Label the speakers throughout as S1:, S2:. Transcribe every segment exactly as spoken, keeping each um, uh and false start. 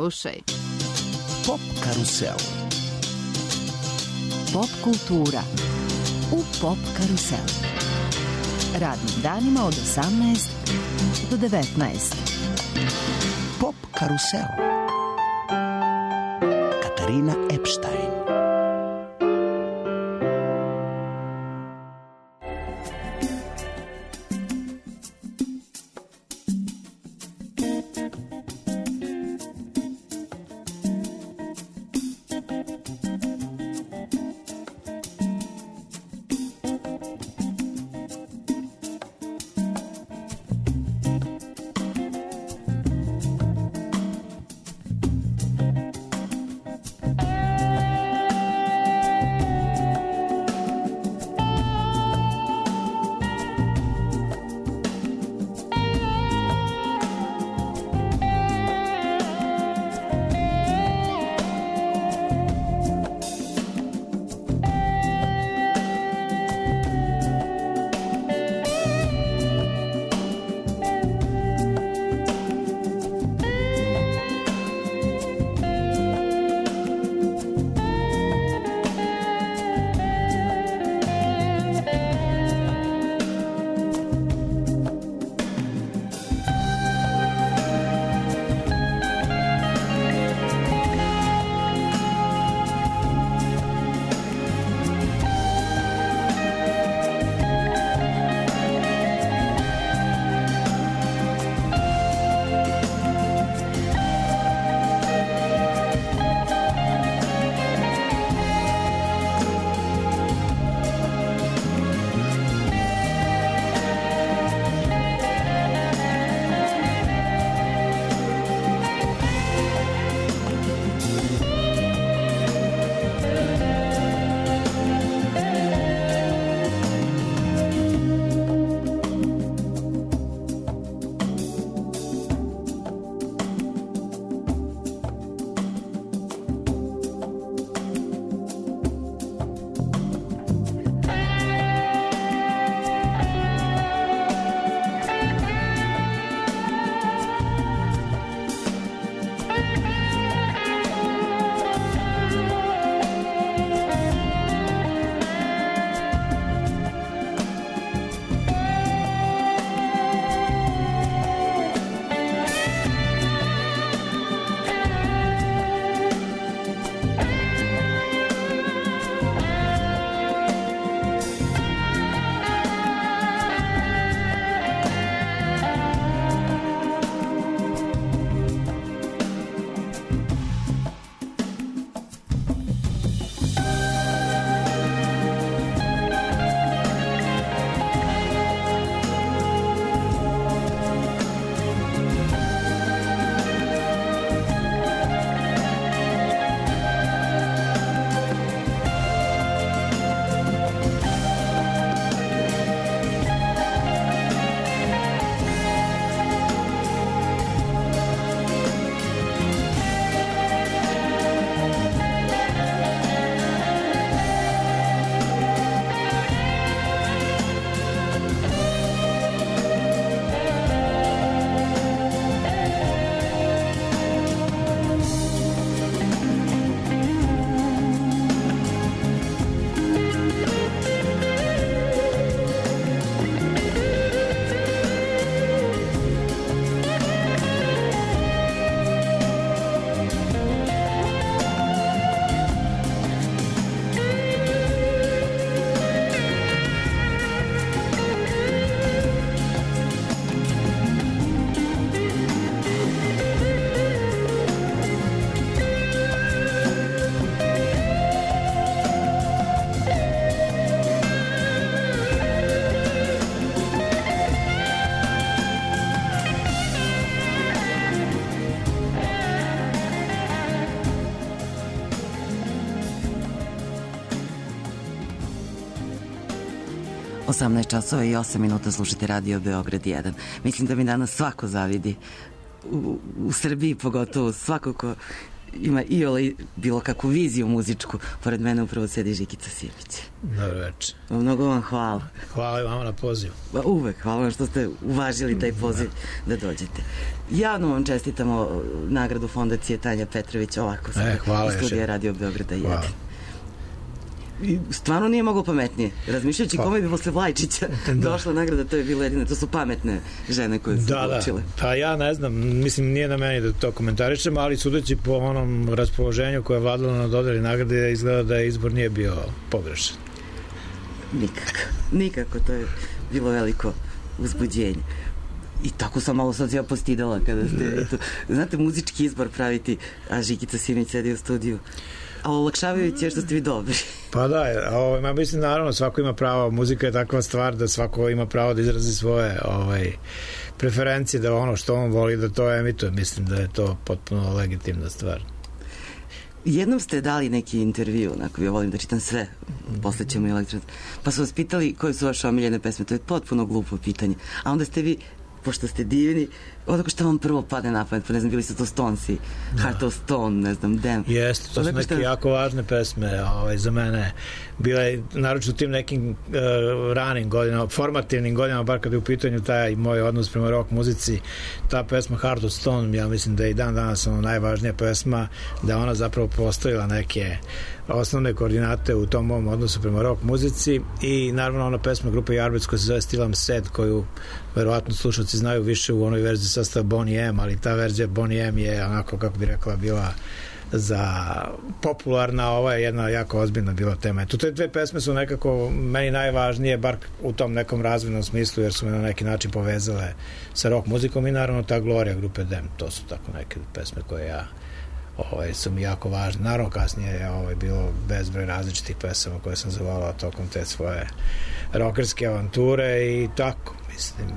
S1: Slušaj.
S2: Pop karusel.
S1: Pop kultura u Pop karusel. Radnim danima od osamnaest do devetnaest.
S2: Pop karusel. Katarina Epstein.
S3: osamnaest časova i osam minuta, slušate Radio Beograd jedan. Mislim da mi danas svako zavidi u, u Srbiji, pogotovo svako ko ima i ole bilo kakvu viziju muzičku, pored mene upravo sedi Žikica Simić.
S4: Dobro večer.
S3: Mnogo vam hvala.
S4: Hvala i vama na pozivu.
S3: Ba, uvek, hvala vam što ste uvažili taj poziv da, da dođete. Javno vam čestitamo nagradu Fondacije Tanja Petrović, ovako sam
S4: e, hvala
S3: iz studija Radio Beograda jedan. I stvarno nije moglo pametnije. Razmišljajući pa, kome bi posle Vlajčića da. došla nagrada, to je bilo jedine. To su pametne žene koje su
S4: da,
S3: učile.
S4: Da. Pa ja ne znam, mislim, nije na meni da to komentarišem, ali sudeći po onom raspoloženju koje je vladalo na dodeli nagrade, izgleda da je izbor nije bio pogrešan.
S3: Nikako. Nikako. To je bilo veliko uzbuđenje. I tako sam malo sad ja postidala kada ste, eto, znate, muzički izbor praviti, a Žikica Simić sedi u studiju. A olakšavajući je što ste vi dobri.
S4: Pa da, ovaj, ja mislim, naravno, svako ima pravo, muzika je takva stvar da svako ima pravo da izrazi svoje ovaj, preferencije, da ono što on voli da to emituje. Mislim da je to potpuno legitimna stvar.
S3: Jednom ste dali neki intervju, onako, ja volim da čitam sve, posle ćemo i elektron, pa su vas pitali koje su vaše omiljene pesme, to je potpuno glupo pitanje, a onda ste vi, pošto ste divni, odako šta vam prvo padne na pamet, pa ne znam, bili su to Stonesi, da. Heart of Stone, ne znam, Damn.
S4: Jeste, to su neke šta... jako važne pesme ovaj, za mene. Bile, naročito u tim nekim uh, ranim godinama, formativnim godinama, bar kada je u pitanju taj moj odnos prema rock muzici, ta pesma Heart of Stone, ja mislim da je i dan danas ono najvažnija pesma, da ona zapravo postavila neke osnovne koordinate u tom mom odnosu prema rock muzici i naravno ona pesma grupe Yardbirds koja se zove Still I'm Sad, koju verovatno slušalci znaju više u onoj verziji sastava Boney M, ali ta verzija Boney M je onako, kako bi rekla, bila za popularna, ova je jedna jako ozbiljna bila tema. Eto, te dve pesme su nekako meni najvažnije, bar u tom nekom razvojnom smislu, jer su me na neki način povezale sa rock muzikom i naravno ta Gloria grupe Dem, to su tako neke pesme koje ja ovaj, su mi jako važne. Naravno kasnije je ovaj, bilo bezbroj različitih pesama koje sam zavolao tokom te svoje rockerske avanture i tako, mislim.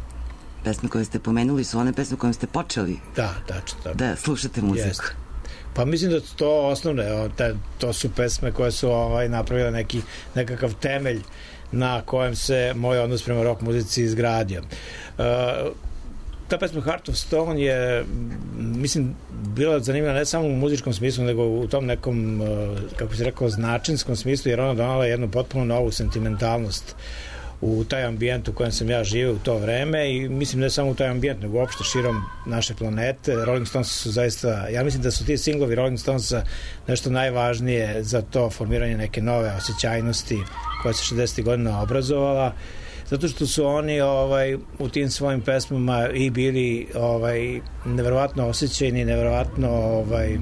S3: Pesme koje ste pomenuli su one pesme kojim ste počeli
S4: da, tačno, tako.
S3: Da slušate muziku.
S4: Jeste. Pa mislim da to osnovne, te, to su pesme koje su ovaj, napravile neki, nekakav temelj na kojem se moj odnos prema rock muzici izgradio. Uh, ta pesma Heart of Stone je, mislim, bila zanimljiva ne samo u muzičkom smislu, nego u tom nekom, kako bi se rekao, značinskom smislu, jer ona donala jednu potpuno novu sentimentalnost u taj ambijent u kojem sam ja živio u to vreme i mislim ne samo u taj ambijent, nego uopšte širom naše planete. Rolling Stones su zaista, ja mislim da su ti singlovi Rolling Stonesa nešto najvažnije za to formiranje neke nove osjećajnosti koja se šezdesetih godina obrazovala, zato što su oni ovaj, u tim svojim pesmama i bili ovaj, neverovatno osjećajni, neverovatno ovaj,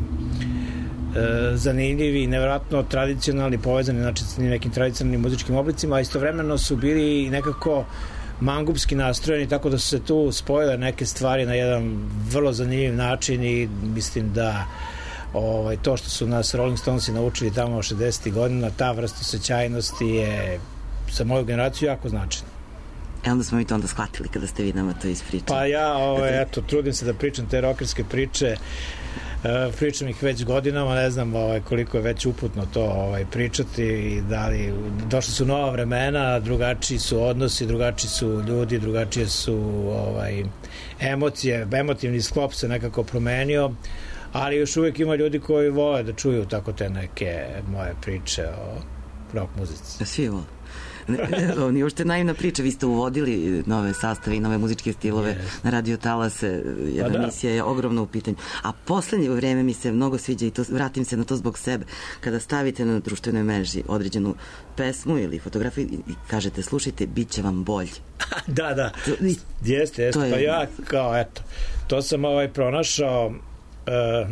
S4: zanimljivi, nevjerojatno tradicionalni, povezani znači s nekim tradicionalnim muzičkim oblicima, a istovremeno su bili nekako mangupski nastrojeni, tako da su se tu spojile neke stvari na jedan vrlo zanimljiv način i mislim da ovaj, to što su nas Rolling Stonesi naučili tamo šezdesetih godina, ta vrsta osjećajnosti je za moju generaciju jako značajna.
S3: E onda smo mi to onda shvatili kada ste vi nama to ispričali.
S4: Pa ja, ovaj, eto, trudim se da pričam te rockerske priče. Uh, pričam ih već godinama, ne znam ovaj, koliko je već uputno to ovaj, pričati i da li došli su nova vremena, drugačiji su odnosi, drugačiji su ljudi, drugačije su ovaj, emocije, emotivni sklop se nekako promenio, ali još uvijek ima ljudi koji vole da čuju tako te neke moje priče o rock muzici.
S3: Da svi vole. Ovo nije uopšte naivna priča, vi ste uvodili nove sastave i nove muzičke stilove yes. na Radio Talase, jedna pa da. Emisija je ogromna u pitanju, a poslednje vreme mi se mnogo sviđa i to, vratim se na to zbog sebe, kada stavite na društvenoj mreži određenu pesmu ili fotografiju i kažete slušajte, bit će vam bolje.
S4: Da, da, to, jeste, jeste, je... pa ja kao eto, to sam ovaj pronašao uh,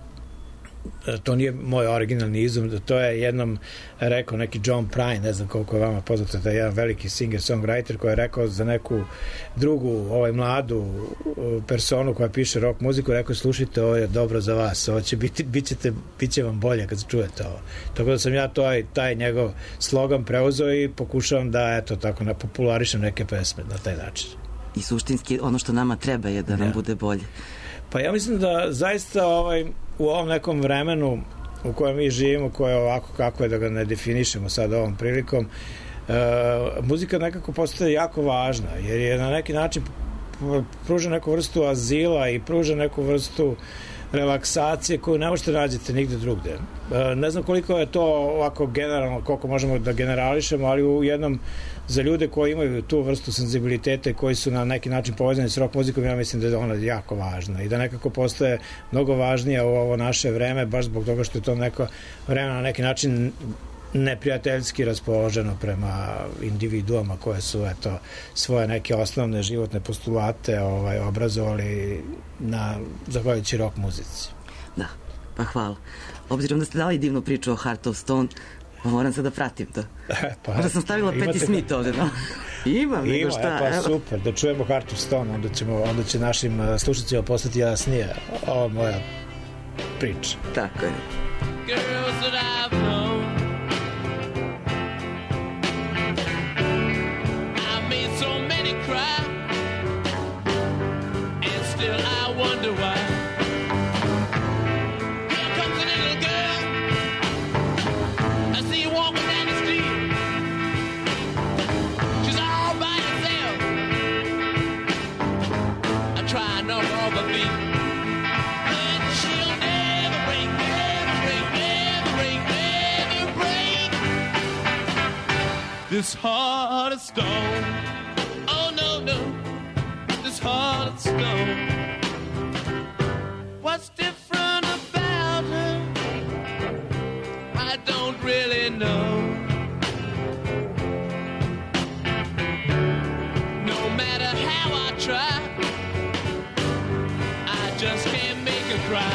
S4: to nije moj originalni izum, to je jednom rekao neki John Prine, ne znam koliko je vama poznato, da je jedan veliki singer-songwriter koji je rekao za neku drugu, ovaj mladu personu koja piše rock muziku, rekao slušajte, ovo je dobro za vas, ovo će biti, bit, ćete, bit će vam bolje kad čujete ovo. Tako da sam ja taj, taj njegov slogan preuzeo i pokušavam da, eto, tako, popularišem neke pesme na taj način.
S3: I suštinski ono što nama treba je da nam ja. bude bolje.
S4: Pa ja mislim da zaista ovaj, u ovom nekom vremenu u kojem mi živimo, koje je ovako kako je da ga ne definišemo sad ovom prilikom, e, muzika nekako postaje jako važna, jer je na neki način pruža neku vrstu azila i pruža neku vrstu relaksacije koju ne možete nađete nigde drugde. Ne znam koliko je to ovako generalno, koliko možemo da generališemo, ali u jednom za ljude koji imaju tu vrstu senzibiliteta i koji su na neki način povezani s rock muzikom, ja mislim da je ona jako važna i da nekako postaje mnogo važnija u ovo naše vreme, baš zbog toga što je to neko vreme na neki način neprijateljski raspoloženo prema individuama koje su eto, svoje neke osnovne životne postulate ovaj, obrazovali na, zahvaljujući rock muzici.
S3: Da, pa hvala. Obzirom da ste dali divnu priču o Heart of Stone, pa moram se da pratim to.
S4: Pa,
S3: možda sam stavila Patti Smith ovde, no? Imam, nego
S4: Ima,
S3: šta.
S4: Pa super, da čujemo Heart of Stone, onda, ćemo, onda će našim slušacima postati jasnije ova moja priča.
S3: Tako je.
S5: Girls that I've known, I made so many cry, and still I wonder why. Here comes a little girl, I see you walking down the street. She's all by herself, I try and knock her off her feet, but she'll never break, never break, never break, never break this heart of stone. Oh no, no, this heart of stone. What's different about her? I don't really know. No matter how I try, I just can't make her cry.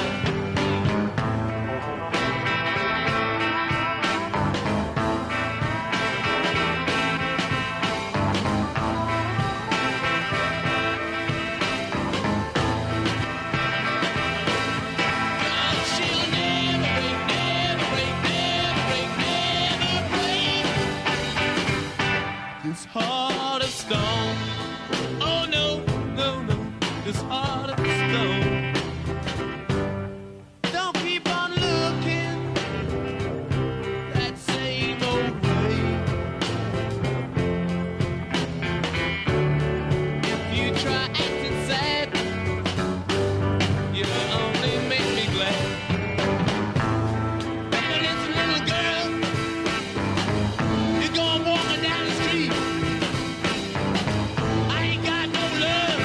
S5: She'll never break, never break, never break, never break this heart of stone. Oh no, no, no, this heart of stone. Don't keep on looking that same old way. If you try acting sad, you'll only make me glad. Now listen, little girl, you're going walking down the street. I ain't got no love.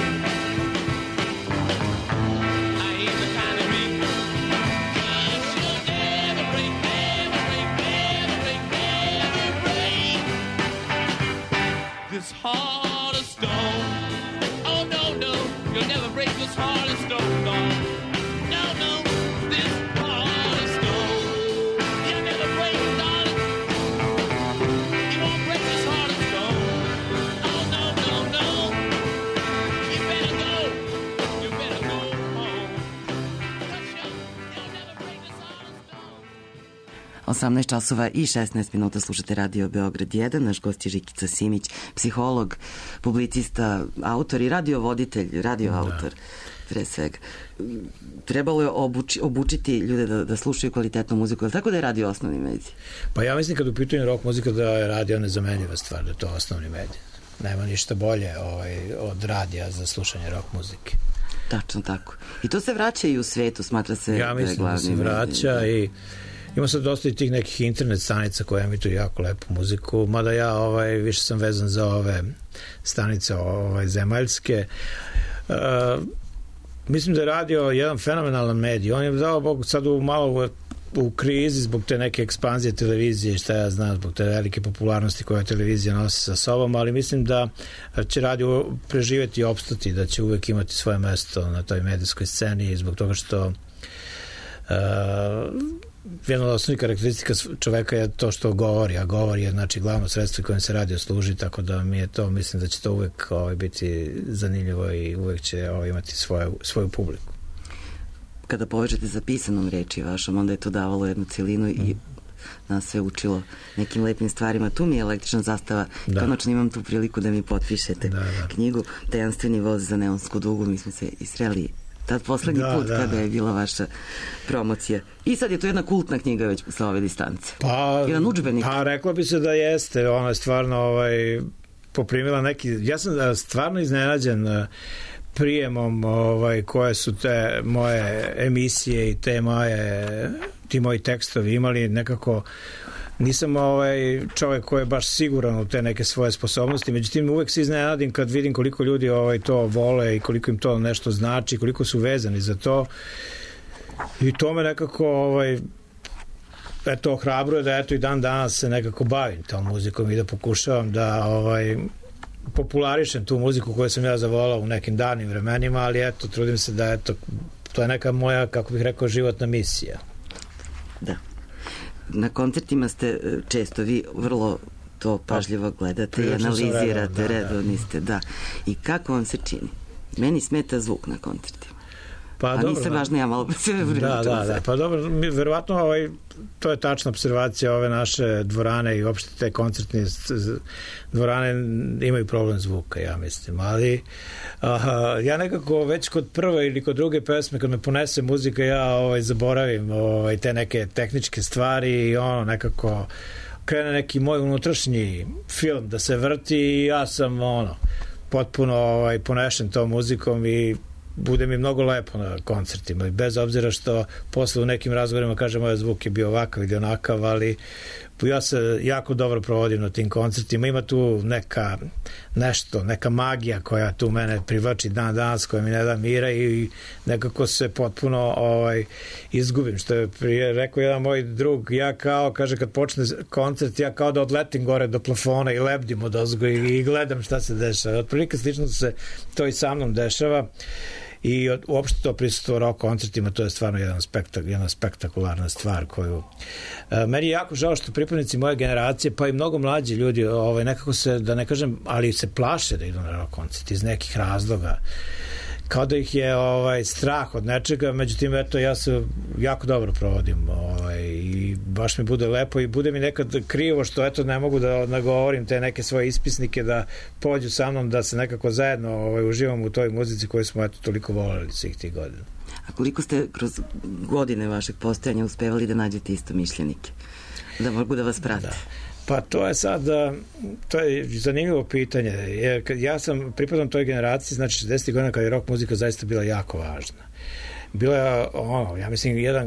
S5: I ain't the kind of mean. Cause she'll never break, never break, never break, never break this heart of stone. Oh no, no, you'll never break this heart of stone, no. No, no, this heart of stone. You'll never break it, darling. You won't break this heart of stone. Oh no, no, no. You better go. You better go home. Cause you'll, you'll never break this heart of stone.
S3: osamnaest časova i šesnaest minuta slušate Radio Beograd jedan. Naš gost je Žikica Simić, psiholog, publicista, autor i radiovoditelj, radioautor. Pre svega. Trebalo je obuči, obučiti ljude da, da slušaju kvalitetnu muziku, ali tako da je radio osnovni medij?
S4: Pa ja mislim kad u pitanju rock muzika da je radio nezamenljiva stvar, da je to osnovni medij. Nema ništa bolje ovaj, od radija za slušanje rock muzike.
S3: Tačno tako. I to se vraća i u svetu, smatra se
S4: Ja
S3: da je
S4: mislim da
S3: glavni
S4: se
S3: medij.
S4: vraća i ima sad dosta i tih nekih internet stanica koje emituju jako lepu muziku, mada ja ovaj, više sam vezan za ove stanice ovaj, zemaljske. Uh, mislim da je radio jedan fenomenalan medij. On je dao Bog sad u malo u krizi zbog te neke ekspanzije televizije, šta ja znam, zbog te velike popularnosti koje televizija nosi sa sobom, ali mislim da će radio preživjeti i opstati, da će uvek imati svoje mesto na toj medijskoj sceni zbog toga što uh, jedna od osnovnih karakteristika čoveka je to što govori, a govor je znači glavno sredstvo kojim se radio služi, tako da mi je to, mislim da će to uvek ovaj, biti zanimljivo i uvek će ovaj, imati svoju, svoju publiku.
S3: Kada povežete za pisanom reči vašom, onda je to davalo jednu celinu i nas sve učilo nekim lepim stvarima. Tu mi je električna zastava.
S4: Da.
S3: Konačno imam tu priliku da mi potpišete
S4: Da, da.
S3: knjigu Tajanstveni voz za neonsku dugu. Mi smo se i sreli tad poslednji
S4: Da,
S3: put
S4: da.
S3: kada je bila vaša promocija. I sad je to jedna kultna knjiga već sa ove distance.
S4: Pa,
S3: jedan udžbenik.
S4: Pa rekla bi se da jeste. Ona je stvarno ovaj, poprimila neki... Ja sam stvarno iznenađen prijemom ovaj, koje su te moje emisije i te moje, ti moji tekstovi imali, nekako nisam ovaj čovjek koji je baš siguran u te neke svoje sposobnosti, međutim uvek se iznenadim kad vidim koliko ljudi ovaj to vole i koliko im to nešto znači, koliko su vezani za to, i to me nekako ovaj eto ohrabruje da eto i dan danas se nekako bavim tom muzikom i da pokušavam da ovaj popularišem tu muziku koju sam ja zavolao u nekim davnim vremenima, ali eto trudim se da eto to je neka moja, kako bih rekao, životna misija.
S3: Da. Na koncertima ste često, vi vrlo to pažljivo gledate i analizirate, redovni ste, da. I kako vam se čini? Meni smeta zvuk na koncertima. Pa, a dobro, nisam važna, ja malo se
S4: da, da, da, pa dobro, mi, verovatno ovaj, to je tačna observacija, ove naše dvorane i uopšte te koncertne dvorane imaju problem zvuka, ja mislim, ali aha, ja nekako već kod prve ili kod druge pesme kad me ponese muzika ja ovaj, zaboravim ovaj, te neke tehničke stvari i ono nekako krene neki moj unutrašnji film da se vrti i ja sam ono potpuno ovaj, ponešen tom muzikom i bude mi mnogo lepo na koncertima i bez obzira što posle u nekim razgovorima kažem moj zvuk je bio ovakav ili onakav, ali ja se jako dobro provodim na tim koncertima, ima tu neka nešto, neka magija koja tu mene privlači dan danas, koja mi ne da mira i nekako se potpuno ovaj, izgubim, što je prije rekao jedan moj drug, ja kao, kaže kad počne koncert, ja kao da odletim gore do plafona i lebdim od ozgo i, i gledam šta se dešava, otprilike slično se to i sa mnom dešava i uopšte to prisustvo rock koncertima, to je stvarno jedan spektak, jedna spektakularna stvar koju e, meni je jako žao što pripadnici moje generacije pa i mnogo mlađi ljudi ovaj, nekako se, da ne kažem, ali se plaše da idu na rock koncert iz nekih razloga, kao da ih je ovaj, strah od nečega, međutim eto ja se jako dobro provodim ovaj, i baš mi bude lepo i bude mi nekad krivo što eto ne mogu da nagovorim te neke svoje ispisnike da pođu sa mnom da se nekako zajedno ovaj, uživamo u toj muzici koju smo eto toliko voljeli svih tih godina.
S3: A koliko ste kroz godine vašeg postojanja uspevali da nađete isto mišljenike? Da mogu da vas prate?
S4: Da. Pa to je sad, to je zanimljivo pitanje, jer ja sam pripadam toj generaciji, znači šezdesetih godina kada je rock muzika zaista bila jako važna. Bila je, ono, ja mislim, jedan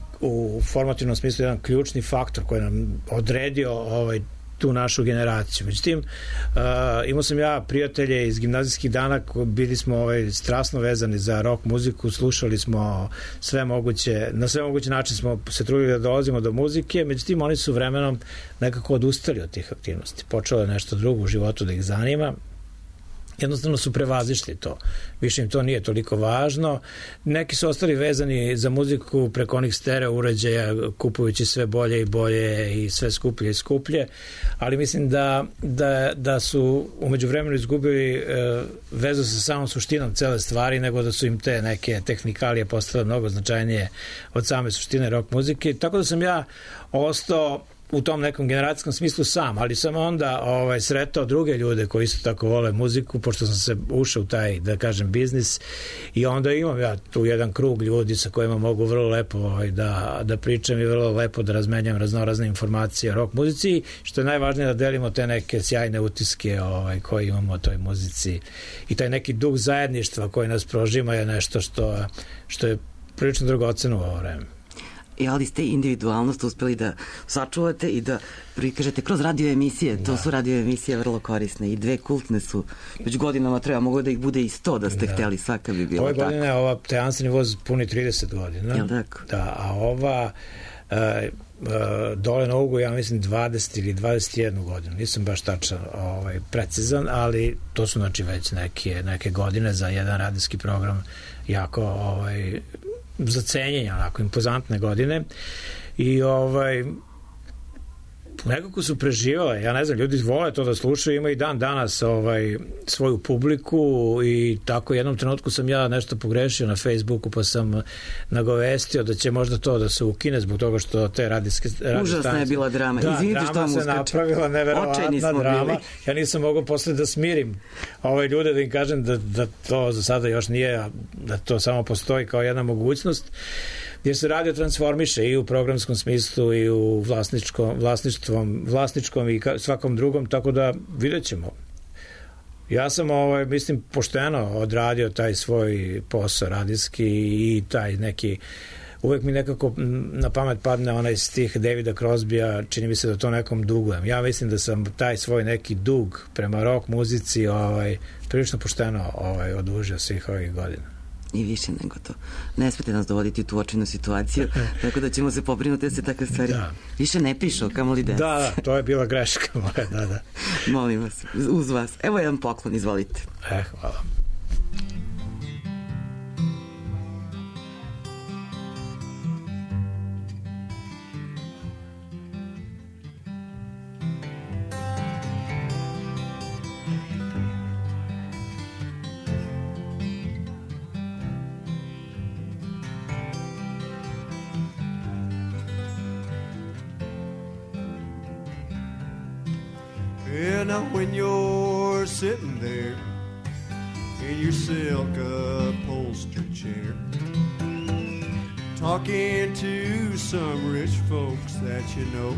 S4: u formativnom smislu jedan ključni faktor koji nam odredio ovaj tu našu generaciju. Međutim, uh, imao sam ja prijatelje iz gimnazijskih dana, bili smo ovaj, strasno vezani za rock muziku, slušali smo sve moguće, na sve moguće način smo se trudili da dolazimo do muzike, međutim oni su vremenom nekako odustali od tih aktivnosti. Počelo je nešto drugo u životu da ih zanima. Jednostavno su prevazišli to. Više im to nije toliko važno. Neki su ostali vezani za muziku preko onih stereo uređaja, kupujući sve bolje i bolje i sve skuplje i skuplje, ali mislim da, da, da su umeđu vremenu izgubili e, vezu sa samom suštinom cele stvari, nego da su im te neke tehnikalije postale mnogo značajnije od same suštine rock muzike. Tako da sam ja ostao u tom nekom generacijskom smislu sam, ali sam onda ovaj, sretao druge ljude koji isto tako vole muziku, pošto sam se ušao u taj, da kažem, biznis i onda imam ja tu jedan krug ljudi sa kojima mogu vrlo lepo ovaj, da, da pričam i vrlo lepo da razmenjam raznorazne informacije o rock muzici, što je najvažnije da delimo te neke sjajne utiske ovaj, koje imamo o toj muzici i taj neki duh zajedništva koji nas prožima je nešto što, što je prilično dragoceno u ovo vreme.
S3: I ali ste individualnost uspeli da sačuvate i da prikažete kroz radio emisije. Da. To su radio emisije vrlo korisne i dve kultne su. Već godinama treba, mogu da ih bude i sto da ste da. hteli, svaka bi bila
S4: ove
S3: tako.
S4: Ove godine ova Teansani voz puni trideset godina.
S3: Jel tako?
S4: Da, a ova uh, uh, dole na ugu, ja mislim dvadeset ili dvadeset jednu godinu. Nisam baš tačan ovaj, precizan, ali to su znači već neke, neke godine za jedan radijski program jako ovaj, za cenjenje, onako impozantne godine i ovaj nekako su preživale, ja ne znam, ljudi vole to da slušaju, ima i dan danas ovaj, svoju publiku i tako jednom trenutku sam ja nešto pogrešio na Facebooku pa sam nagovestio da će možda to da se ukine zbog toga što te radijske radijske
S3: užasna je bila drama.
S4: Da,
S3: izvinite što vam
S4: se napravila neverovatna drama. Bili. Ja nisam mogao posle da smirim ove ljude, da im kažem da, da to za sada još nije, da to samo postoji kao jedna mogućnost, jer se radio transformiše i u programskom smislu i u vlasničkom, vlasništvom, vlasničkom i svakom drugom, tako da vidjet ćemo. Ja sam, ovaj, mislim, pošteno odradio taj svoj posao radijski i taj neki, uvek mi nekako na pamet padne onaj stih Davida Crosbya, čini mi se da to nekom dugujem. Ja mislim da sam taj svoj neki dug prema rock muzici ovaj, prilično pošteno ovaj, odužio svih ovih godina.
S3: I više nego to. Ne smete nas dovoditi u tu očinu situaciju, tako da ćemo se pobrinuti da se takve stvari da. više ne pišu, kamo li des.
S4: Da, da, to je bila greška moja, da, da.
S3: Molim vas, uz vas. Evo jedan poklon, izvolite.
S4: E, hvala.
S6: And now when you're sitting there in your silk upholstered chair, talking to some rich folks that you know,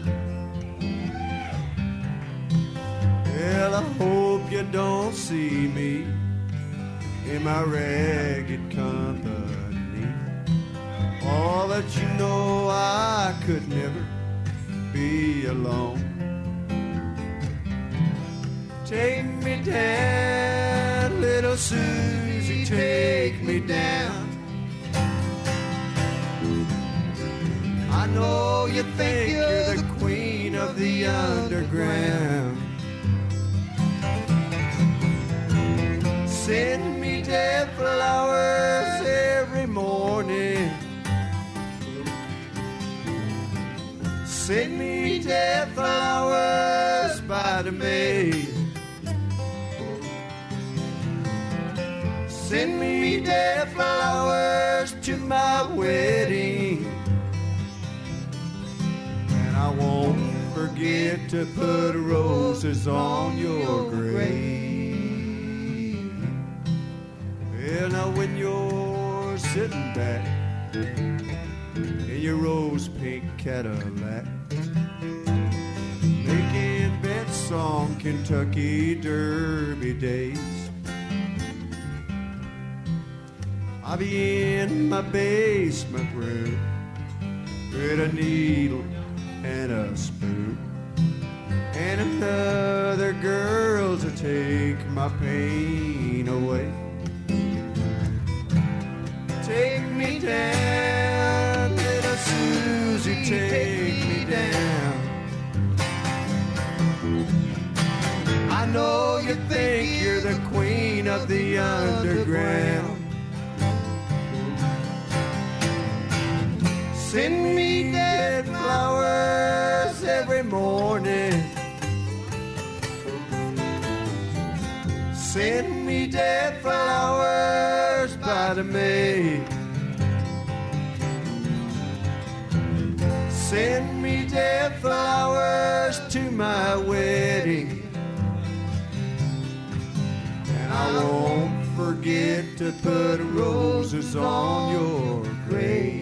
S6: well, I hope you don't see me in my ragged company. All that you know, I could never be alone. Take me down, little Susie, take me down. I know you think you're the queen of the underground. Send me dead flowers every morning. Send me dead flowers by the maid. Send me dead flowers to my wedding, and I won't forget to put roses on your grave. Well, now when you're sitting back in your rose pink Cadillac, making bets on Kentucky Derby days, I'll be in my basement room with a needle and a spoon, and another girl to take my pain away. Take me down, little Susie, take me down. I know you think you're the queen of the underground. Send me dead flowers every morning. Send me dead flowers by the maid. Send me dead flowers to my wedding, and I won't forget to put roses on your grave.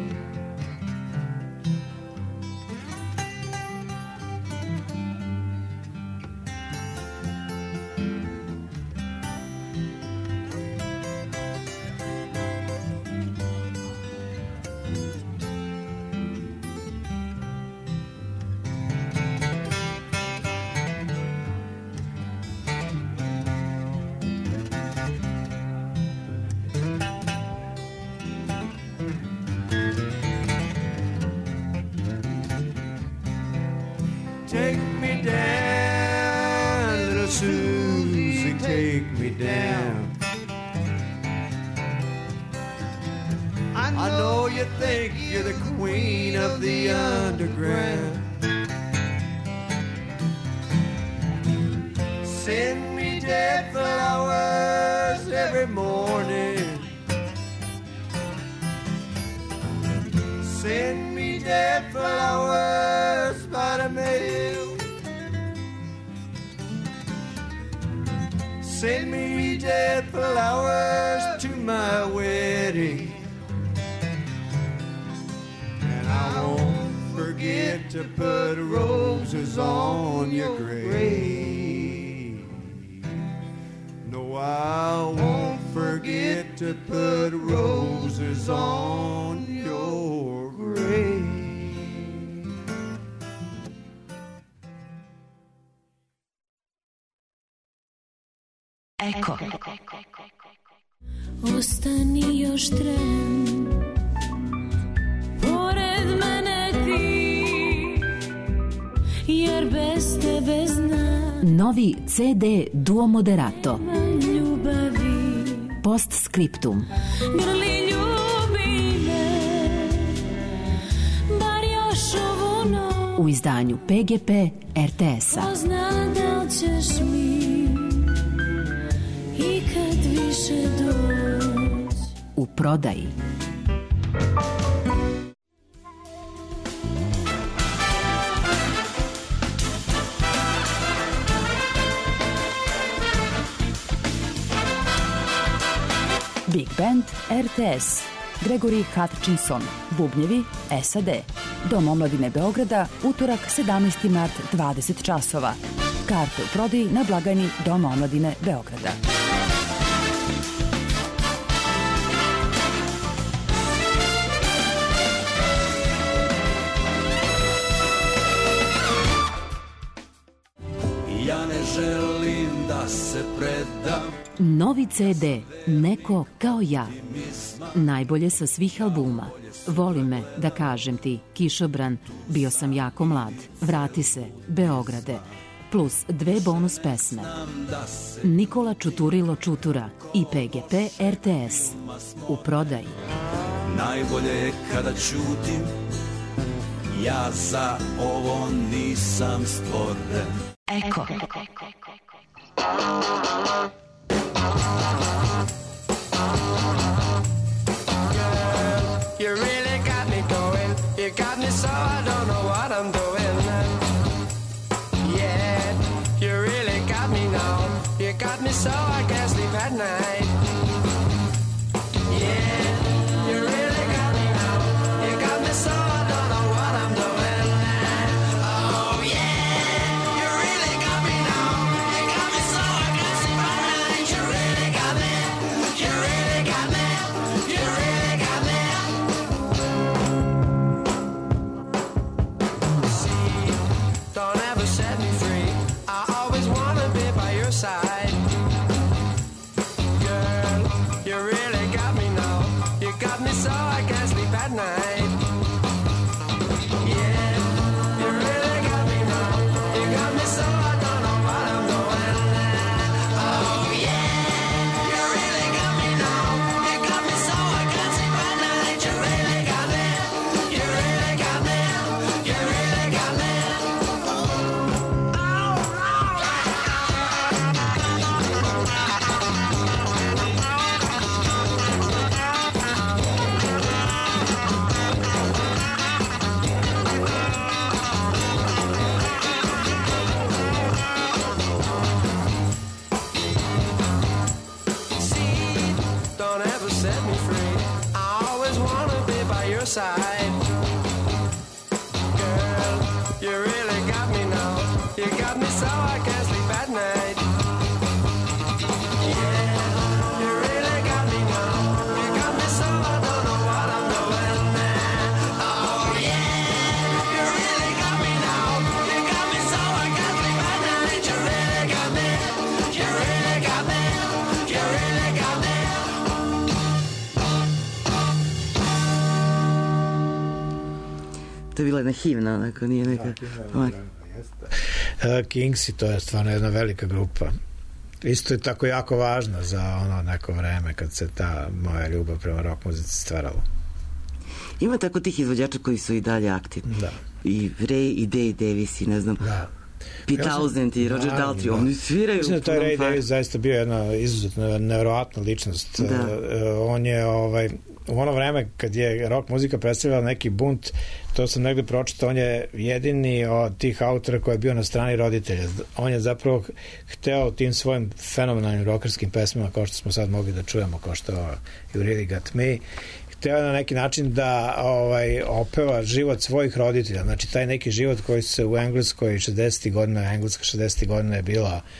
S6: Take me down, little Susie, take me down. I know you think you're the queen of the underground. Send me dead flowers every morning. Send me dead flowers by the mail. Send me dead flowers to my wedding, and I won't forget to put roses on your grave. No, I won't forget to put roses on your grave.
S1: Eko.
S7: Ostani još tren, pored mene ti, jer bez tebe znam.
S1: Novi ce de Duo Moderato.
S7: Ljubavi.
S1: Postscriptum.
S7: Grli ljubi me, bar još ovu noć.
S1: U izdanju pe ge pe er te es-a.
S7: Ko zna da li ćeš mi i kad više doć.
S1: U prodaji. Big Band er te es. Gregory Hutchinson. Bubnjevi es a de. Dom omladine Beograda, utorak sedamnaesti mart, dvadeset časova. Karte u prodaji na blagajni Doma omladine Beograda.
S2: Ja ne želim da se predam.
S1: Novi ce de Neko kao ja. Najbolje sa svih albuma. Voli me, da kažem ti, Kišobran, Bio sam jako mlad, Vrati se, Beograde, plus dve bonus pesme. Nikola Čuturilo Čutura i pe ge pe er te es. U prodaji.
S2: Najbolje je kada ćutim, ja za ovo nisam stvoren.
S1: Eko.
S8: You really got me going. You got me so I don't know what I'm doing. Yeah, you really got me now. You got me so I can't sleep at night. Yeah, you really got me now. You got me so I don't know what I'm doing. Oh yeah, you really got me now. You got me so I can't sleep at night. You really got me. You really got me. You really got me. Don't ever set me free. I always wanna be by your side. Girl, you really got me now. You got me so I can't sleep at night. Yeah, you really got me now. You got me so I don't know what I'm doing. Oh yeah, you really got me now. You got me so I can't sleep at night. You really got me. You really got me. You really got me. See, don't ever set me free. I always wanna be by your side. Girl, you really got me now. You got me so I can't sleep at night. Yeah, you really got me now. You got me so I don't know what I'm doing. Oh yeah, you really got me now. You got me so I can't sleep at night. You really got me. You really got me. You really got me.
S3: To je bila jedna himna, onako, nije neka...
S4: Uh, Kingsi, to je stvarno jedna velika grupa. Isto je tako jako važna za ono neko vreme kad se ta moja ljubav prema rock muzici stvarala.
S3: Ima tako tih izvođača koji su i dalje aktivni.
S4: Da.
S3: I Ray, i Dave Davis, i ne znam,
S4: Da.
S3: Pete Townsend i Roger Daltrey,
S4: Da.
S3: oni sviraju.
S4: Mislim da taj Ray Davis zaista bio jedna izuzetno nevjerovatna ličnost.
S3: Da.
S4: Uh, on je ovaj, u ono vreme kad je rock muzika predstavljala neki bunt, to sam negde pročitao, on je jedini od tih autora koji je bio na strani roditelja. On je zapravo hteo tim svojim fenomenalnim rockerskim pesmama, kao što smo sad mogli da čujemo, kao što You Really Got Me, hteo je na neki način da ovaj, opeva život svojih roditelja. Znači taj neki život koji se u Engleskoj šezdesetih godina, Engleska šezdesetih godina je bila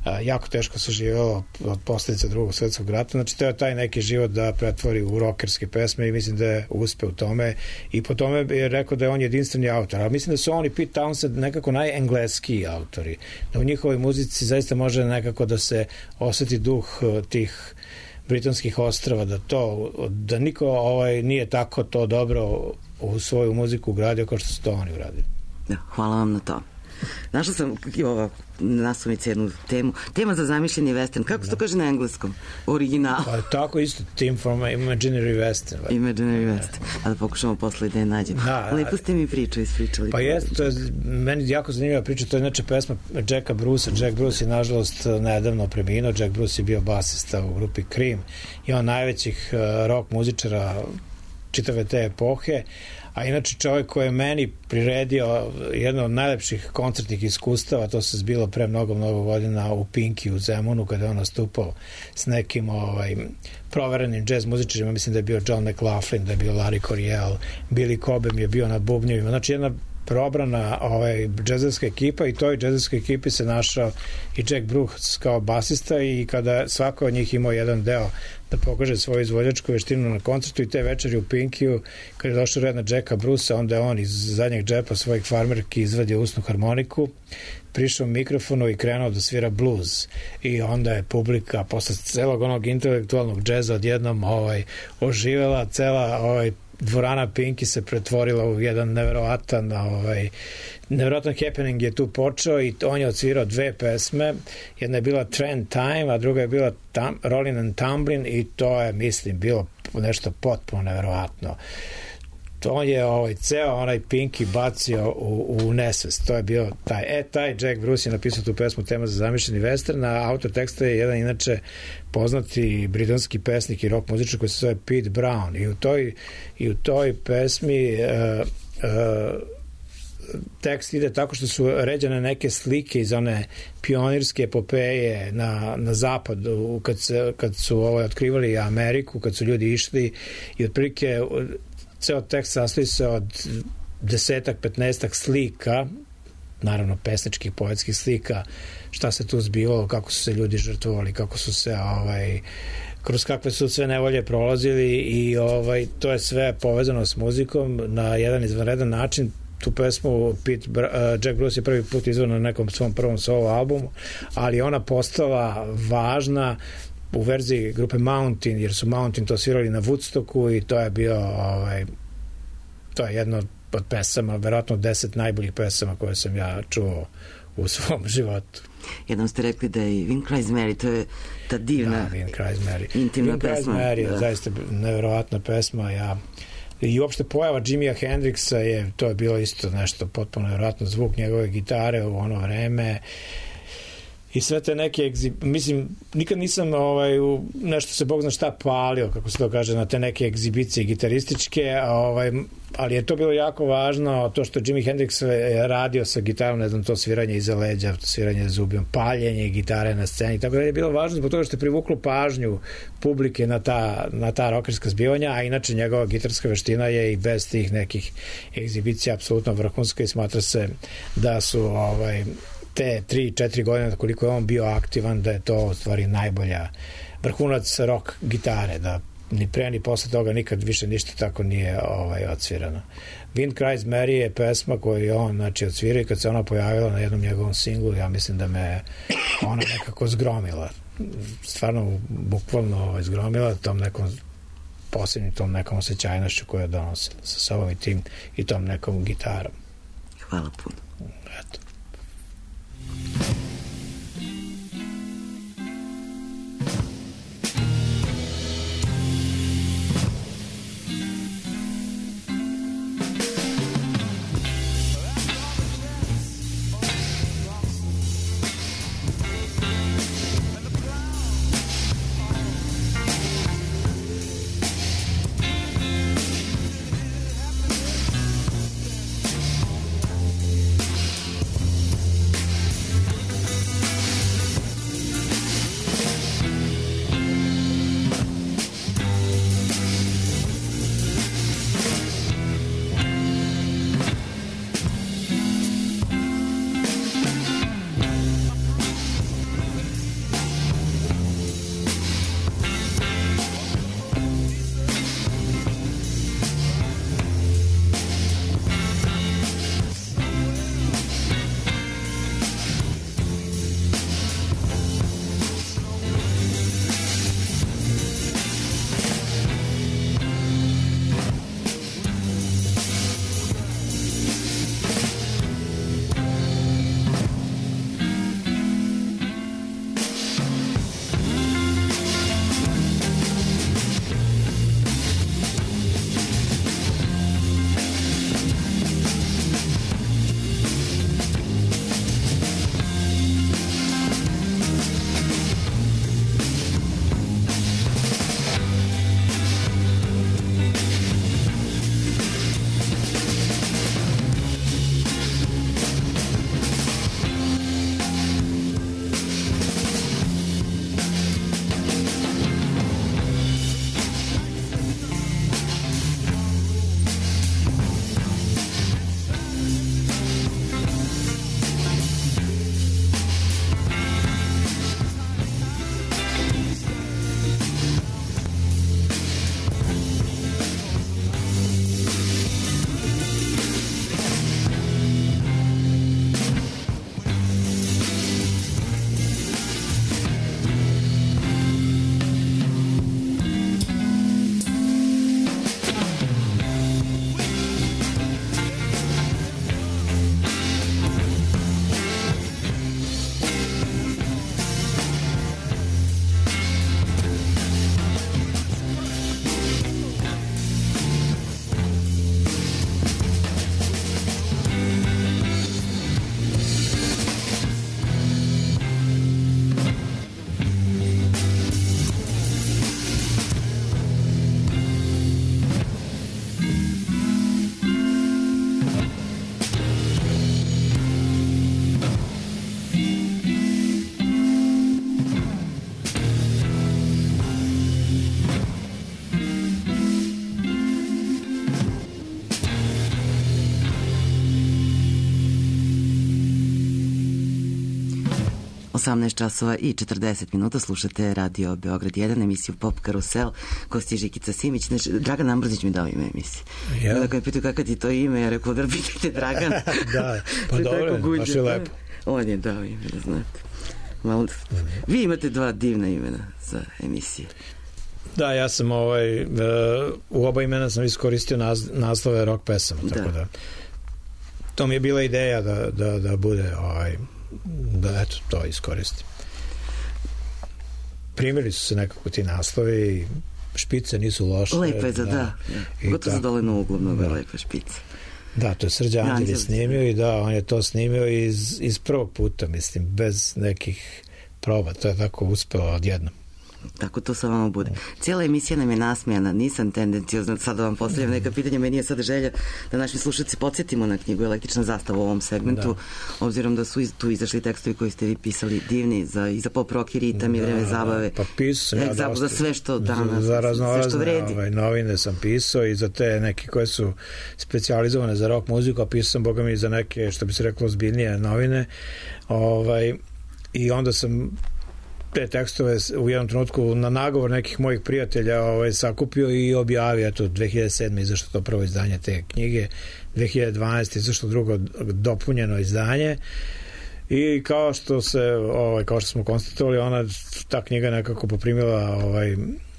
S4: a, jako teško se živjelo od posljedica drugog svjetskog rata, znači to je taj neki život da pretvori u rokerske pesme i mislim da je uspe u tome i po tome je rekao da je on jedinstveni autor, ali mislim da su on i Pete Townshend nekako najengleskiji autori, da u njihovoj muzici zaista može nekako da se osjeti duh tih britanskih ostrava, da to, da niko ovaj, nije tako to dobro u svoju muziku ugradio kao što su to oni uradili.
S3: Da, hvala vam na to. Našla sam ova naslovnici jednu temu. Tema za zamišljeni western. Kako se to kaže na engleskom? Original.
S4: Pa tako isto. Theme from Imaginary Western.
S3: Imaginary Western. A da pokušamo posle da je nađemo. Da, lepo ste mi priču ispričali.
S4: Pa jeste, to je meni jako zanimljiva priča. To je inače pesma Jacka Brucea. Jack Bruce je nažalost nedavno preminuo. Jack Bruce je bio basista u grupi Cream. I on najvećih rock muzičara čitave te epohe. A inače čovjek koji je meni priredio jedno od najlepših koncertnih iskustava, to se zbilo pre mnogo, mnogo godina u Pinky u Zemunu, kada je on nastupao s nekim ovaj, proverenim jazz muzičarima, mislim da je bio John McLaughlin, da je bio Larry Coryell, Billy Cobham je bio na bubnjevima, znači jedna probrana ovaj, džezerska ekipa i toj džezerskoj ekipi se našao i Jack Bruce kao basista i kada svako od njih imao jedan deo da pokaže svoju izvođačku veštinu na koncertu i te večeri u Pinkiju kada je došao red na Jacka Brucea, onda je on iz zadnjeg džepa svojih farmerki izvadio usnu harmoniku, prišao mikrofonu i krenuo da svira blues i onda je publika posle celog onog intelektualnog džeza odjednom ovaj, oživela, cela ovaj, dvorana Pinky se pretvorila u jedan neverovatan ovaj, neverovatan happening je tu počeo i on je odsvirao dve pesme, jedna je bila Trend Time, a druga je bila tam, Rollin' and Tumblin i to je, mislim, bilo nešto potpuno neverovatno. To je ovaj, ceo onaj Pinky bacio u, u nesvest. To je bio taj, e, taj Jack Bruce je napisao tu pesmu Tema za zamišljeni western, a autor teksta je jedan inače poznati britanski pesnik i rock muzičar koji se zove Pete Brown i u toj, i u toj pesmi uh, uh, tekst ide tako što su ređene neke slike iz one pionirske epopeje na, na zapadu kad, se, kad su ovaj, otkrivali Ameriku, kad su ljudi išli i otprilike ceo tekst sastoji se od desetak, petnaestak slika, naravno pesničkih, poetskih slika, šta se tu zbivalo, kako su se ljudi žrtvovali, kako su se ovaj, kroz kakve su sve nevolje prolazili i ovaj, to je sve povezano s muzikom na jedan izvanredan način. Tu pesmu Pete, uh, Jack Bruce je prvi put izveo na nekom svom prvom solo albumu, ali ona postala važna u verziji grupe Mountain, jer su Mountain to svirali na Woodstocku i to je bio ovaj, to je jedno od pesama, verovatno deset najboljih pesama koje sam ja čuo u svom životu.
S3: Jednom ste rekli da je Wind Cries Mary, to je ta divna
S4: da, Wind Cries Mary.
S3: intimna
S4: Wind
S3: pesma.
S4: Wind Cries Mary je da. Zaista neverovatna pesma, ja i uopšte pojava Jimija Hendrixa je, to je bilo isto nešto potpuno nevjerojatno, zvuk njegove gitare u ono vreme i sve te neke egzib... mislim, nikad nisam ovaj, u nešto se Bog zna šta palio, kako se to kaže, na te neke egzibicije gitarističke, a, ovaj, ali je to bilo jako važno, to što Jimi Hendrix je radio sa gitarom, ne znam, to sviranje iza leđa, to sviranje zubijom, paljenje gitare na sceni, tako da je bilo važno zbog toga što je privuklo pažnju publike na ta, na ta rokerska zbivanja, a inače njegova gitarska veština je i bez tih nekih egzibicija apsolutno vrhunska i smatra se da su ovaj, te tri, četiri godine koliko je on bio aktivan, da je to u stvari najbolja vrhunac rock gitare, da ni pre ni posle toga nikad više ništa tako nije ovaj, odsvirano. Wind Cries Mary je pesma koju je on znači, odsvirao i kad se ona pojavila na jednom njegovom singlu, ja mislim da me ona nekako zgromila. Stvarno, bukvalno ovaj, zgromila tom nekom posebnim tom nekom osjećajnošću koju je donosila sa sobom i tim i tom nekom gitarom.
S3: Hvala puno.
S4: Eto.
S3: osamnaest časova i četrdeset minuta, slušate Radio Beograd jedan, emisiju Pop Karusel, gosti Žikica Simić. Znači, Dragan Ambrozić mi dao ime emisije. Ja. Kada me pitaju kako ti to ime, ja rekao da pitajte Dragan.
S4: Da, pa dobro, baš je lepo.
S3: On je dao ime, da znate. Malo... Vi imate dva divna imena za emisije.
S4: Da, ja sam ovaj, uh, u oba imena sam iskoristio naz, naslove rock pesama, tako da. da to mi je bila ideja da, da, da bude ovaj, da eto to iskoristim. Primili su se nekako ti naslovi, špice nisu loše.
S3: Lepo je za da, da. da. Gotovo za dolenu uglu, mnogo je lepa špica.
S4: Da, to je Srđa Anđelj snimio i da, on je to snimio iz, iz prvog puta, mislim, bez nekih proba, to je tako uspelo odjednom.
S3: Tako to sa vama bude. Cijela emisija nam je nasmijana, nisam tendencijozna sad da vam postavljam neka pitanja, meni je sad želja da naši slušalci podsjetimo na knjigu Električna zastava u ovom segmentu, da. Obzirom da su iz, tu izašli tekstovi koji ste vi pisali divni za, i za pop rock i ritam da, i vreme zabave.
S4: Pa pisao sam ja
S3: za,
S4: dosta.
S3: Za sve što danas,
S4: za, za raznorazne,
S3: sve što vredi.
S4: Ovaj, novine sam pisao i za te neke koje su specijalizovane za rock muziku, a pisao sam, boga mi, za neke, što bi se reklo, ozbiljnije novine. Ovaj, i onda sam te tekstove u jednom trenutku na nagovor nekih mojih prijatelja ovaj, sakupio i objavio. Eto, dve hiljade sedme izašlo to prvo izdanje te knjige, dve hiljade dvanaeste izašlo drugo dopunjeno izdanje i kao što se ovaj, kao što smo konstatovali, ona, ta knjiga nekako poprimila ovaj,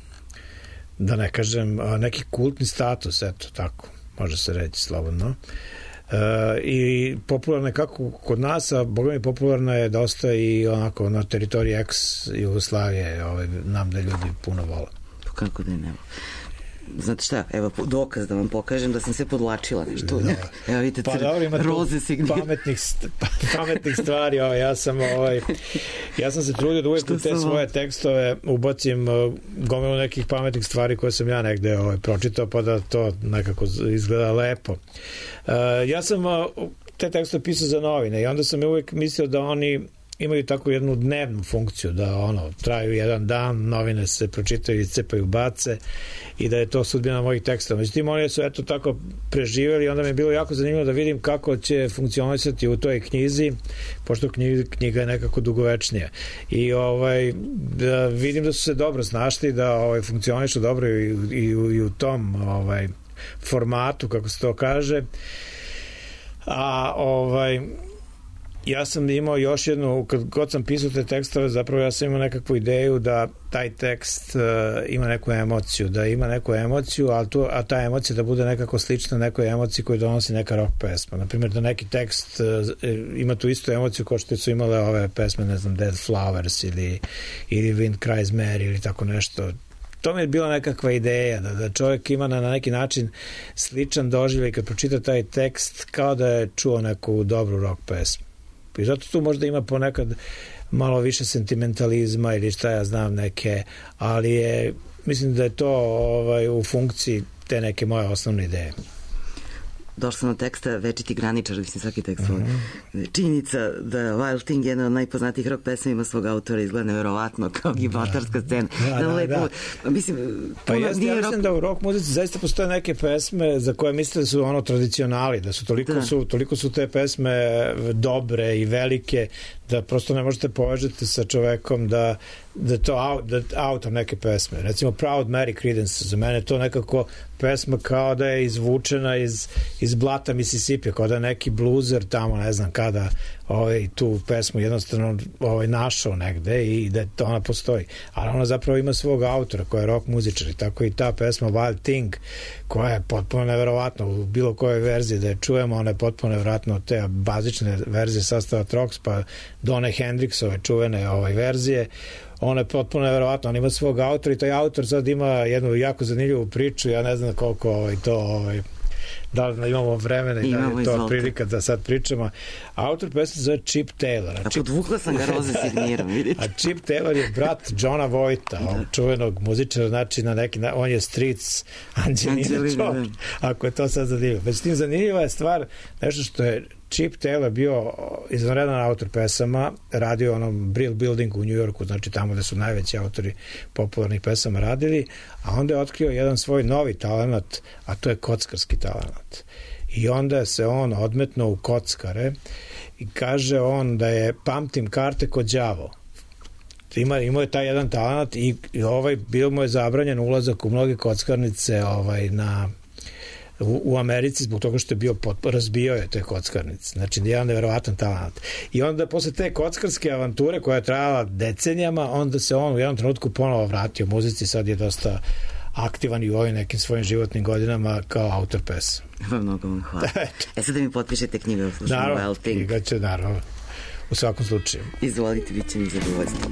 S4: da ne kažem, neki kultni status, eto, tako, može se reći slobodno. Uh, i popularna je kako kod nas, a boga mi popularna je dosta i onako na teritoriji ex Jugoslavije, ovaj, nam da ljudi puno vole.
S3: Kako da je nema. Znate šta, evo dokaz da vam pokažem da sam se podlačila nešto. Da. Evo vidite,
S4: pa, dobro,
S3: roze signal.
S4: Pametnih, pametnih stvari, ovaj, ja sam ovaj, ja sam se trudio da uvijek u te svoje tekstove ubacim uh, gomilu nekih pametnih stvari koje sam ja negde ovaj, pročitao, pa da to nekako izgleda lepo. Uh, ja sam uh, te tekstove pisao za novine i onda sam uvijek mislio da oni imaju tako jednu dnevnu funkciju, da ono, traju jedan dan, novine se pročitaju i cepaju bace i da je to sudbina mojih tekstova. Međutim, oni su eto tako preživjeli i onda mi je bilo jako zanimljivo da vidim kako će funkcionisati u toj knjizi, pošto knjiga, knjiga je nekako dugovečnija. I ovaj, da vidim da su se dobro snašli, da ovaj, funkcionišu dobro i, i, i u tom ovaj, formatu, kako se to kaže. A ovaj ja sam imao još jednu, kad god sam pisao te tekstove, zapravo ja sam imao nekakvu ideju da taj tekst uh, ima neku emociju, da ima neku emociju, a, tu, a ta emocija da bude nekako slična nekoj emociji koju donosi neka rock pesma. Naprimjer, da neki tekst uh, ima tu istu emociju kao što su imale ove pesme, ne znam, Dead Flowers ili, ili Wind Cries Mary ili tako nešto. To mi je bila nekakva ideja, da, da čovjek ima na, na neki način sličan doživljaj kad pročita taj tekst kao da je čuo neku dobru rock pesmu. I zato tu možda ima ponekad malo više sentimentalizma ili šta ja znam neke, ali je, mislim da je to ovaj, u funkciji te neke moje osnovne ideje.
S3: Došla sam od teksta Večiti graničar, mislim svaki tekst. Uh-huh. Činjenica da Wild Thing, jedna od najpoznatijih rock pesama, ima svog autora, izgleda nevjerovatno kao gibatarska scena.
S4: Da, da,
S3: lepo,
S4: da.
S3: Mislim,
S4: pa jest, ja mislim rock... da u rock muzici zaista postoje neke pesme za koje mislite da su ono tradicionali, da su toliko, da. su toliko su te pesme dobre i velike da prosto ne možete povežati sa čovekom da da to da autor neke pesme. Recimo Proud Mary Creedence, za mene to nekako pesma kao da je izvučena iz, iz blata Mississippi, kao da je neki bluzer tamo, ne znam kada ovaj, tu pesmu jednostavno ovaj, našao negde i da to ona postoji. Ali ona zapravo ima svog autora koja je rock muzičar i tako i ta pesma Wild Thing koja je potpuno neverovatna u bilo kojoj verziji da je čujemo, ona je potpuno neverovatna od te bazične verzije sastava Trox pa do one Hendrixove čuvene ovaj, verzije. Ona je potpuno neverovatna, on ima svog autora i taj autor sad ima jednu jako zanimljivu priču, ja ne znam koliko ovaj, to ovaj, da li imamo vremena i da je to prilika da sad pričamo. Autor pesme zove Chip Taylor.
S3: A podvukla sam ga roze signiram, vidite.
S4: A Chip Taylor je brat Johna Vojta, da. čuvenog muzičara, znači na neki, on je Streets Angelina Jolie, ako je to sad zanimljivo. Već tim zanimljiva je stvar, nešto što je Chip Taylor bio izvanredan autor pesama, radio onom Brill Buildingu u New Yorku, znači tamo gde su najveći autori popularnih pesama radili, a onda je otkrio jedan svoj novi talenat, a to je kockarski talenat. I onda se on odmetno u kockare i kaže on da je pamtim karte kod đavo. Ima, imao je taj jedan talent i, i ovaj, bio mu je zabranjen ulazak u mnoge kockarnice ovaj, na, u, u Americi zbog toga što je bio potpuno, razbio je te kockarnice. Znači, jedan neverovatan talent. I onda posle te kockarske avanture koja je trajala decenijama, onda se on u jednom trenutku ponovo vratio muzici, sad je dosta aktivan i u ovim nekim svojim životnim godinama kao autor pesa.
S3: Pa mnogo vam hvala. E sad da mi potpišete knjige, slušamo
S4: naravno,
S3: Wild Thing.
S4: knjiga će, naravno, u svakom slučaju.
S3: Izvolite, bit će mi zadovoljstvo.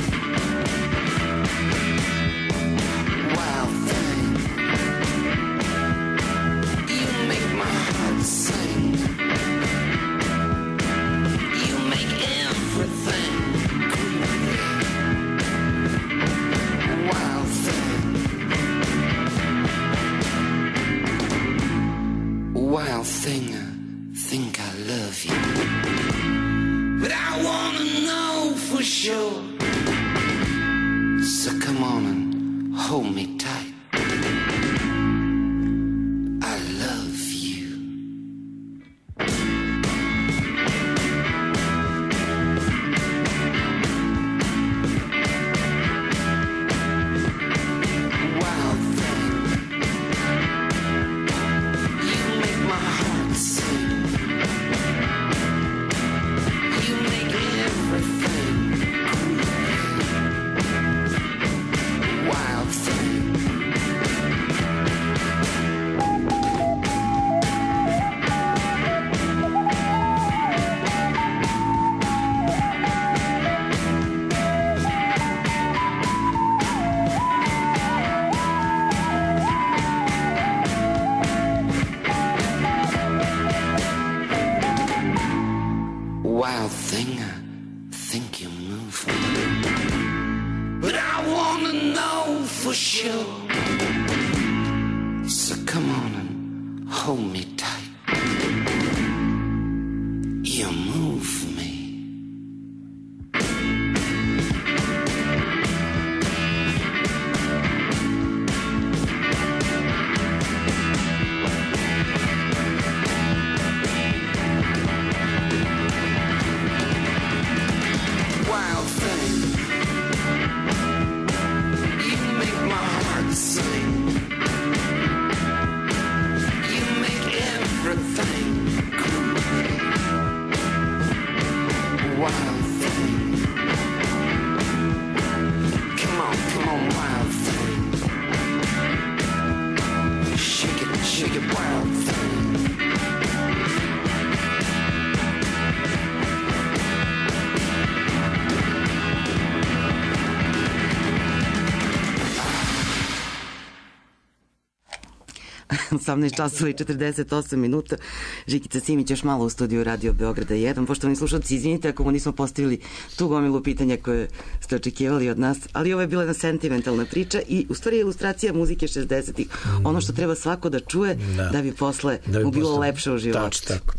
S3: osamnaest časova i četrdeset osam minuta. Žikica Simić još malo u studiju Radio Beograda jedan. Poštovani slušalci, izvinite ako mu nismo postavili tu gomilu pitanja koje ste očekivali od nas, ali ovo je bila jedna sentimentalna priča i u stvari ilustracija muzike šezdesetih. Ono što treba svako da čuje da, da bi posle da bi mu bilo posle lepše u životu.
S4: Tačno tako.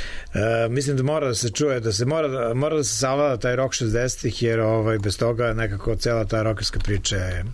S4: Uh, mislim da mora da se čuje, da se mora da, mora da se savlada taj rok šezdesetih, jer ovaj, bez toga nekako cela ta rokerska priča je,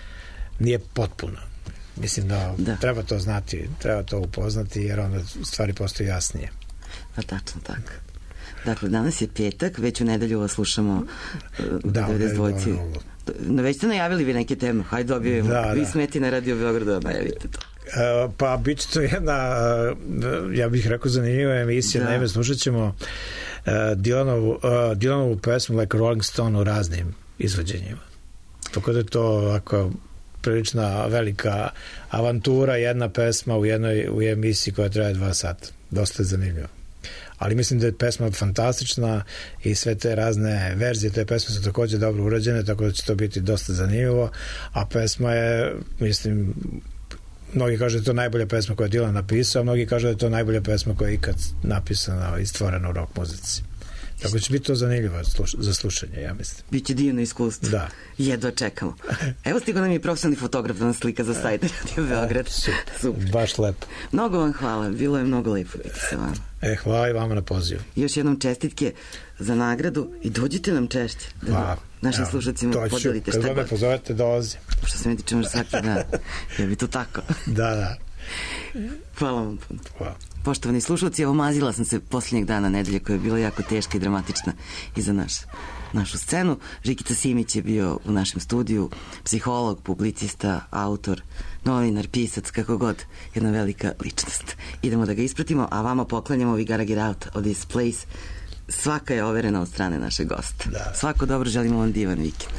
S4: nije potpuna. Mislim da, da treba to znati, treba to upoznati, jer onda stvari postaju jasnije.
S3: Pa tačno tako. Dakle, danas je petak, već u nedelju vas slušamo uh,
S4: da,
S3: devedeset dvojici. No, već ste najavili vi neke teme, hajde dobijemo. Da, vi da. Smeti na Radio Beogradu, da najavite to.
S4: Uh, pa bit će to jedna, uh, ja bih rekao, zanimljiva emisija. Da. Naime, slušat ćemo uh, Dylanovu, uh, Dylanovu pesmu Like a Rolling Stone u raznim izvođenjima. Tako da je to ako prilična velika avantura, jedna pesma u jednoj u emisiji koja traje dva sata. Dosta je zanimljivo. Ali mislim da je pesma fantastična i sve te razne verzije te pesme su takođe dobro urađene, tako da će to biti dosta zanimljivo, a pesma je, mislim, mnogi kažu da je to najbolja pesma koja je Dylan napisao, a mnogi kažu da je to najbolja pesma koja je ikad napisana i stvorena u rock muzici. Tako će biti to zanimljivo za slušanje, ja mislim.
S3: Biće divno iskustvo.
S4: Da.
S3: Jedva čekamo. Evo stigo nam je profesionalni fotograf da nas slika za sajt Radio Beograd.
S4: Super. Super. Baš lepo.
S3: Mnogo vam hvala. Bilo je mnogo lepo biti sa vama.
S4: E, hvala i vama na pozivu.
S3: Još jednom čestitke za nagradu i dođite nam češće. Da pa, našim ja, slušacima podelite šta god.
S4: Kad me pozovete, dolazi.
S3: Što se mi tiče možda svaki dan. Je bi to tako?
S4: Da, da.
S3: Hvala vam puno.
S4: Hvala.
S3: Poštovani slušalci, evo mazila sam se posljednjeg dana nedelje koja je bila jako teška i dramatična i za naš, našu scenu. Žikica Simić je bio u našem studiju, psiholog, publicista, autor, novinar, pisac, kako god, jedna velika ličnost. Idemo da ga ispratimo, a vama poklanjamo We Gotta Get Out of This Place. Svaka je overena od strane našeg gosta. Da. Svako dobro, želimo vam divan vikend.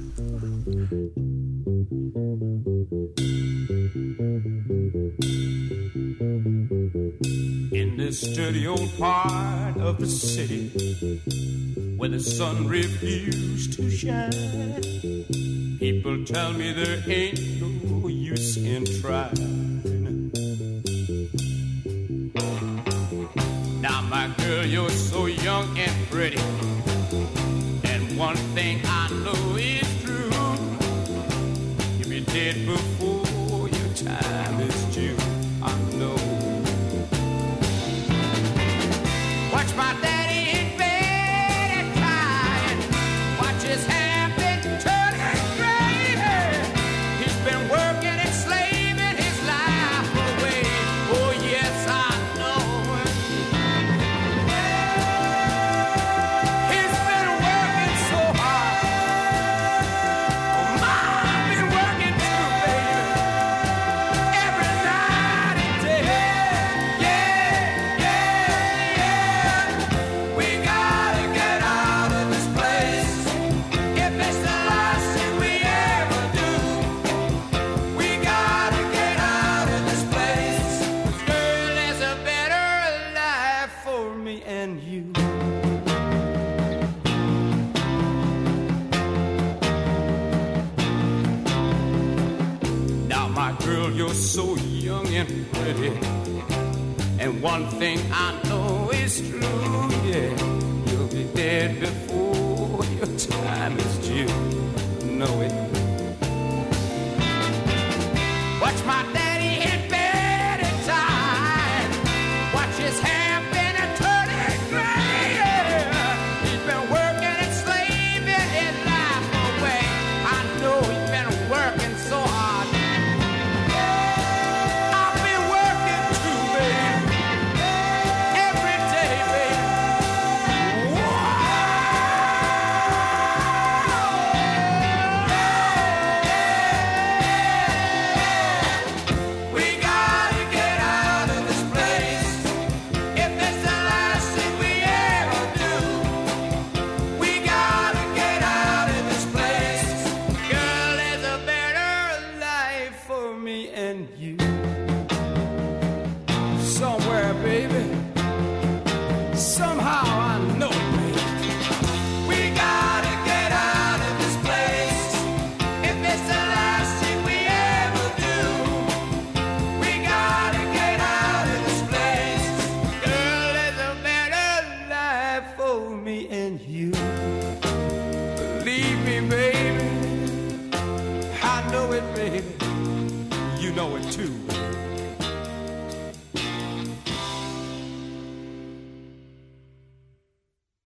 S5: In this dirty old part of the city where the sun refused to shine, people tell me there ain't no use in trying. Now my girl, you're so young and pretty, and one thing I know is true, you'll be dead before your time is due. I know. Watch my daddy in bed at night, watch his hair been turning gray. He's been working and slaving his life away. Oh yes, I know. He's been working so hard. Oh, my, I've been working too, baby. Every night and day. Yeah, yeah, yeah. We gotta get out of this place. If it's the last thing we ever do, we gotta get out of this place. Girl, there's a better life for me and you. Now, my girl, you're so young and pretty, and one thing I know is true, yeah, you'll be dead before your time is due. Know it. Watch my daddy in bed at time, watch his hair been a turning gray. Yeah. He's been working and slaving his life away. I know he's been working so hard. I've been working too, baby. Every day, baby. We gotta get out of this place. If it's the last thing we ever do, we gotta get out of this place. Girl, there's a better life for me and you. Somewhere, baby. Somehow I know it, baby. We gotta get out of this place. If it's the last thing we ever do, we gotta get out of this place. Girl, there's a better life for me and you. Believe me, baby. I know it, baby. You know it too.